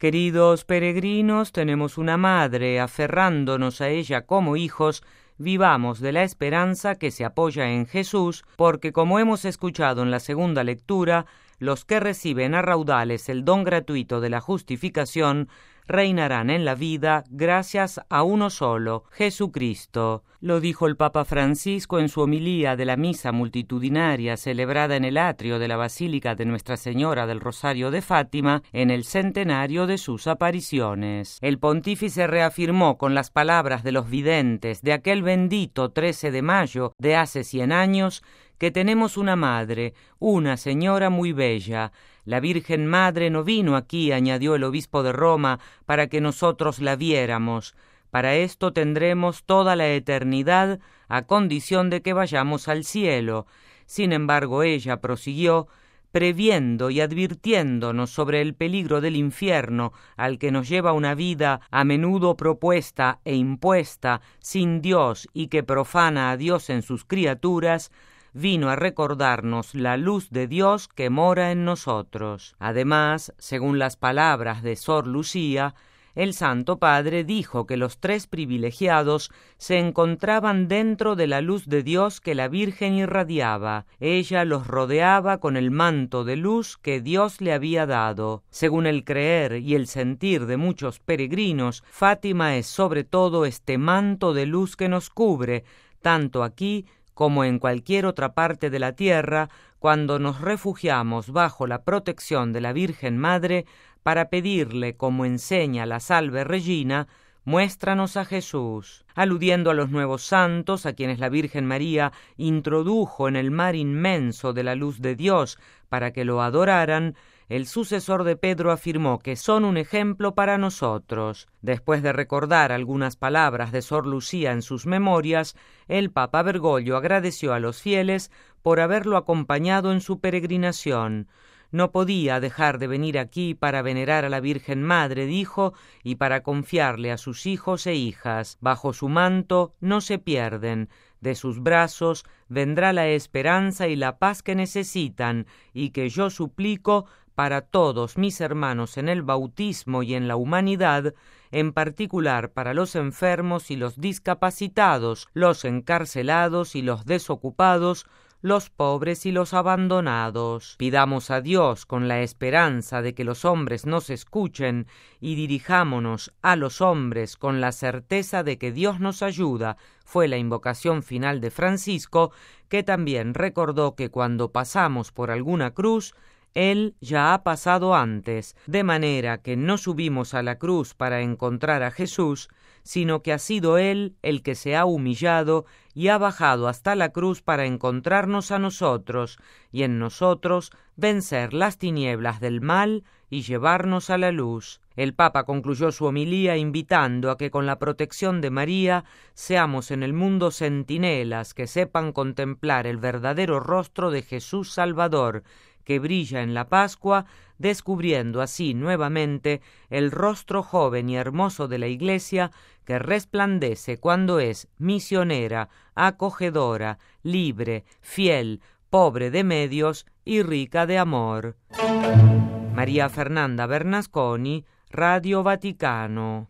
Queridos peregrinos, tenemos una madre, aferrándonos a ella como hijos, vivamos de la esperanza que se apoya en Jesús, porque como hemos escuchado en la segunda lectura, los que reciben a raudales el don gratuito de la justificación reinarán en la vida gracias a uno solo, Jesucristo. Lo dijo el Papa Francisco en su homilía de la misa multitudinaria celebrada en el atrio de la Basílica de Nuestra Señora del Rosario de Fátima en el centenario de sus apariciones. El pontífice reafirmó con las palabras de los videntes de aquel bendito 13 de mayo de hace 100 años que tenemos una madre, una señora muy bella. La Virgen Madre no vino aquí, añadió el obispo de Roma, para que nosotros la viéramos. Para esto tendremos toda la eternidad, a condición de que vayamos al cielo. Sin embargo, ella prosiguió, previendo y advirtiéndonos sobre el peligro del infierno al que nos lleva una vida a menudo propuesta e impuesta, sin Dios y que profana a Dios en sus criaturas, vino a recordarnos la luz de Dios que mora en nosotros. Además, según las palabras de Sor Lucía, el Santo Padre dijo que los 3 privilegiados se encontraban dentro de la luz de Dios que la Virgen irradiaba. Ella los rodeaba con el manto de luz que Dios le había dado. Según el creer y el sentir de muchos peregrinos, Fátima es sobre todo este manto de luz que nos cubre, tanto aquí como en cualquier otra parte de la tierra, cuando nos refugiamos bajo la protección de la Virgen Madre para pedirle, como enseña la Salve Regina, muéstranos a Jesús. Aludiendo a los nuevos santos, a quienes la Virgen María introdujo en el mar inmenso de la luz de Dios para que lo adoraran, el sucesor de Pedro afirmó que son un ejemplo para nosotros. Después de recordar algunas palabras de Sor Lucía en sus memorias, el Papa Bergoglio agradeció a los fieles por haberlo acompañado en su peregrinación. No podía dejar de venir aquí para venerar a la Virgen Madre, dijo, y para confiarle a sus hijos e hijas. Bajo su manto no se pierden. De sus brazos vendrá la esperanza y la paz que necesitan, y que yo suplico para todos mis hermanos en el bautismo y en la humanidad, en particular para los enfermos y los discapacitados, los encarcelados y los desocupados, los pobres y los abandonados. Pidamos a Dios con la esperanza de que los hombres nos escuchen y dirijámonos a los hombres con la certeza de que Dios nos ayuda, fue la invocación final de Francisco, que también recordó que cuando pasamos por alguna cruz, Él ya ha pasado antes, de manera que no subimos a la cruz para encontrar a Jesús, sino que ha sido Él el que se ha humillado y ha bajado hasta la cruz para encontrarnos a nosotros, y en nosotros vencer las tinieblas del mal y llevarnos a la luz. El Papa concluyó su homilía invitando a que con la protección de María seamos en el mundo centinelas que sepan contemplar el verdadero rostro de Jesús Salvador, que brilla en la Pascua, descubriendo así nuevamente el rostro joven y hermoso de la Iglesia, que resplandece cuando es misionera, acogedora, libre, fiel, pobre de medios y rica de amor. María Fernanda Bernasconi, Radio Vaticano.